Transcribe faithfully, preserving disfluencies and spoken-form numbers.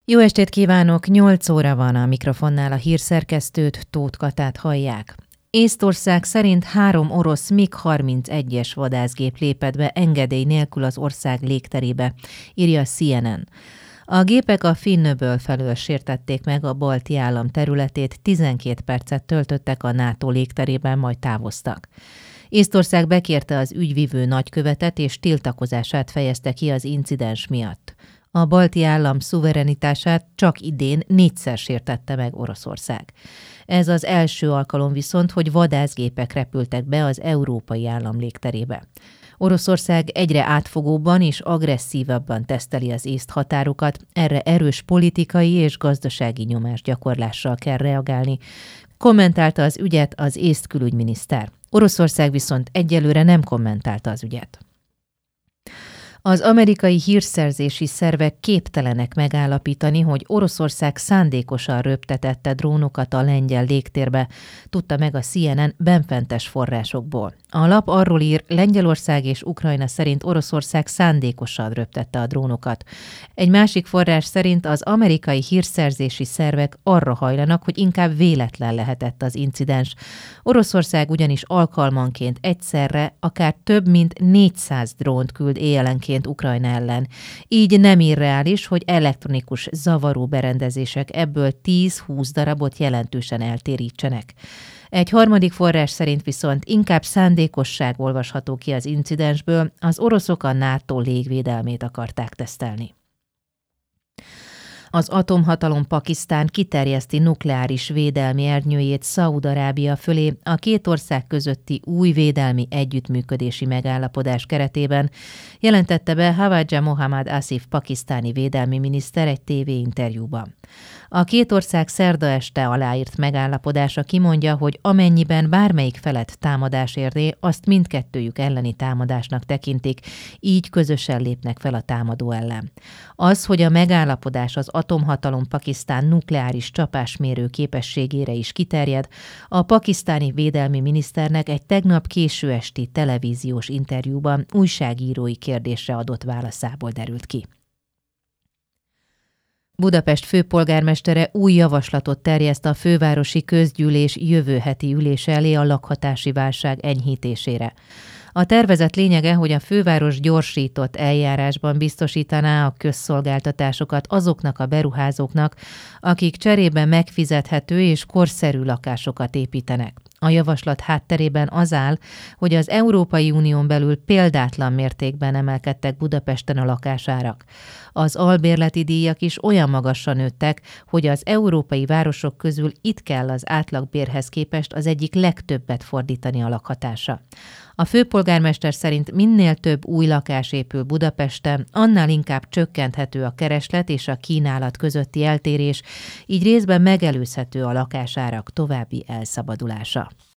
Jó estét kívánok! nyolc óra van, a mikrofonnál a hírszerkesztőt, Tóth Katát hallják. Észtország szerint három orosz MiG harmincegyes vadászgép lépett be engedély nélkül az ország légterébe, írja a C N N. A gépek a Finn-öböl felől sértették meg a balti állam területét, tizenkét percet töltöttek a NATO légterében, majd távoztak. Észtország bekérte az ügyvivő nagykövetet, és tiltakozását fejezte ki az incidens miatt. A balti állam szuverenitását csak idén négyszer sértette meg Oroszország. Ez az első alkalom viszont, hogy vadászgépek repültek be az európai állam légterébe. Oroszország egyre átfogóbban és agresszívabban teszteli az észt határokat, erre erős politikai és gazdasági nyomásgyakorlással kell reagálni, kommentálta az ügyet az észt külügyminiszter. Oroszország viszont egyelőre nem kommentálta az ügyet. Az amerikai hírszerzési szervek képtelenek megállapítani, hogy Oroszország szándékosan röptetette drónokat a lengyel légtérbe, tudta meg a C N N benfentes forrásokból. A lap arról ír, Lengyelország és Ukrajna szerint Oroszország szándékosan röptette a drónokat. Egy másik forrás szerint az amerikai hírszerzési szervek arra hajlanak, hogy inkább véletlen lehetett az incidens. Oroszország ugyanis alkalmanként egyszerre akár több mint négyszáz drónt küld éjjelenként Ukrajna ellen. Így nem irreális, hogy elektronikus zavaró berendezések ebből tíz-húsz darabot jelentősen eltérítsenek. Egy harmadik forrás szerint viszont inkább szándékosság olvasható ki az incidensből, az oroszok a NATO légvédelmét akarták tesztelni. Az atomhatalom Pakisztán kiterjeszti nukleáris védelmi ernyőjét Szaúd-Arábia fölé a két ország közötti új védelmi együttműködési megállapodás keretében, jelentette be Khawaja Mohammad Asif pakisztáni védelmi miniszter egy tévéinterjúban. A két ország szerda este aláírt megállapodása kimondja, hogy amennyiben bármelyik felet támadás érné, azt mindkettőjük elleni támadásnak tekintik, így közösen lépnek fel a támadó ellen. Az, hogy a megállapodás az atomhatalom Pakisztán nukleáris csapásmérő képességére is kiterjed, a pakisztáni védelmi miniszternek egy tegnap késő esti televíziós interjúban újságírói kérdésre adott válaszából derült ki. Budapest főpolgármestere új javaslatot terjeszt a fővárosi közgyűlés jövő heti ülése elé a lakhatási válság enyhítésére. A tervezet lényege, hogy a főváros gyorsított eljárásban biztosítaná a közszolgáltatásokat azoknak a beruházóknak, akik cserébe megfizethető és korszerű lakásokat építenek. A javaslat hátterében az áll, hogy az Európai Unión belül példátlan mértékben emelkedtek Budapesten a lakásárak. Az albérleti díjak is olyan magasra nőttek, hogy az európai városok közül itt kell az átlagbérhez képest az egyik legtöbbet fordítani a lakhatásra. A főpolgármester szerint minél több új lakás épül Budapesten, annál inkább csökkenthető a kereslet és a kínálat közötti eltérés, így részben megelőzhető a lakásárak további elszabadulása.